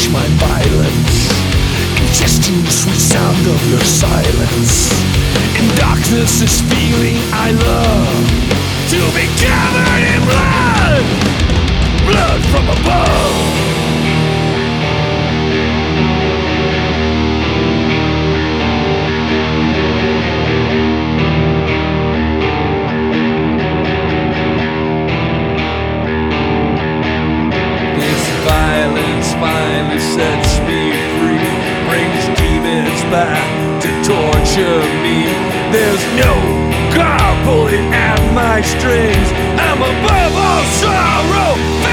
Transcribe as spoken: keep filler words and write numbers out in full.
my violence, ingesting the sweet sound of your silence. In darkness, this feeling I love, to be covered in blood, blood from above. Violence finally sets me free, brings demons back to torture me. There's no God pulling at my strings. I'm above all sorrow.